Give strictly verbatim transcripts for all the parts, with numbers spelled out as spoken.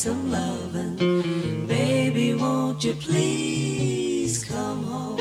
some loving. Baby, won't you please come home?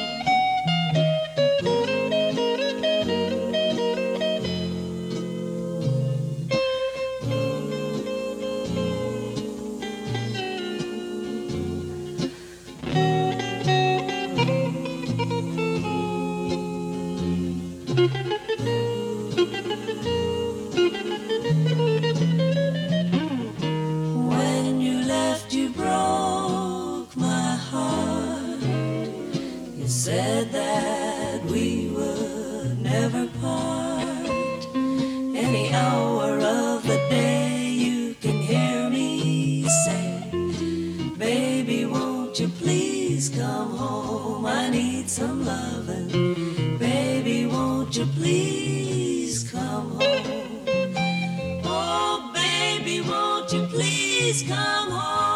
When you left, you broke my heart. You said that we would never part. Any hour of the day you can hear me say, baby, won't you please come home? I need some loving. Baby, won't you please come home? Oh, baby, won't you please come home?